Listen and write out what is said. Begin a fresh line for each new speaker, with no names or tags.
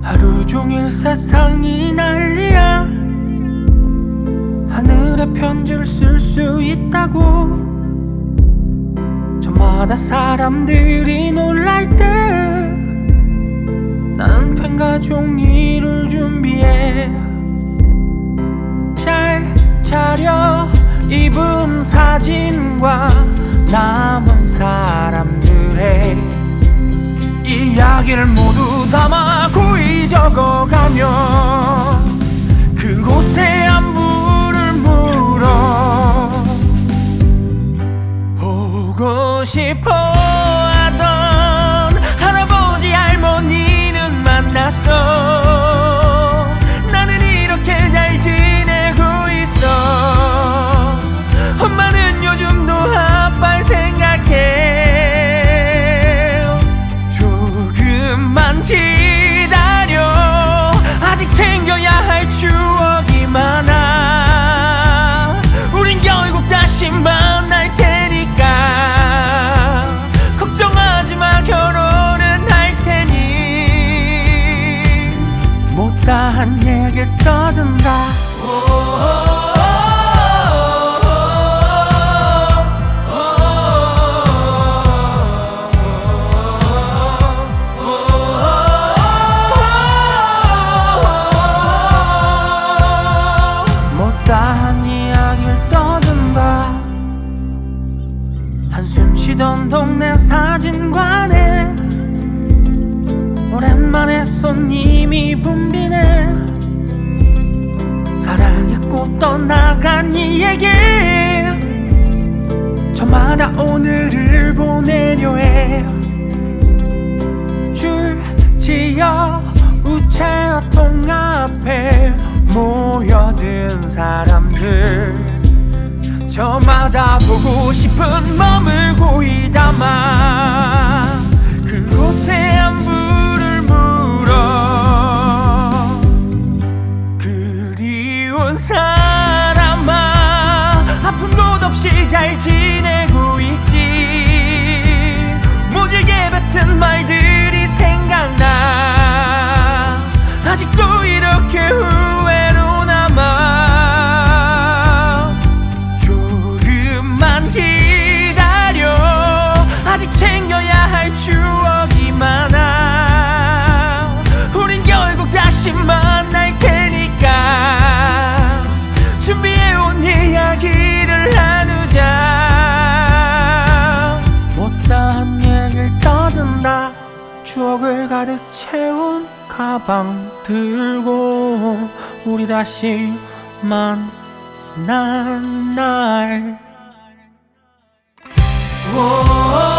하루 종일 세상이 난리야. 하늘에 편지를 쓸 수 있다고. 저마다 사람들이 놀랄 때 나는 펜과 종이를 준비해. 잘 차려 입은 사진과 남은 사람들의 이야기를 모두 담아 고이 적어가며 그곳에 안부를 물어 보고 싶어 하던 할아버지 할머니는 만났어. 나는 이렇게 잘 지내고 있어. 엄마는 요즘도 아빠를 생각해. 조금만 기다려. 아직 챙겨야 할 추억이 많아. 우린 결국 다시 만날 테니까 걱정하지 마. 결혼은 할 테니. 못다한 얘기를 떠든다. 못다한 이야기를 떠든다. 한숨 쉬던 동네 사진관에 오랜만에 손님이 붐비네. 사랑했고 떠나간 이에게 저마다 오늘을 보내려 해. 줄 지어 우체통 앞에 모여든 사람들. 저마다 보고 싶은 맘을 고이 담아 그곳에 안부를 물어 그리운 사람아 아픈 곳 없이 잘 지내고 있지. 모질게 뱉은 말들이 생각나. 아직도 이렇게 후회로 남아. 조금만 기다려. 아직 챙겨야 할 추억이 많아. 우린 결국 다시 만날 테니까 준비해온 이야기를 나누자. 못다한 얘기를 떠든다. 추억을 가득 채운 가방 들고 우리 다시 만난 날.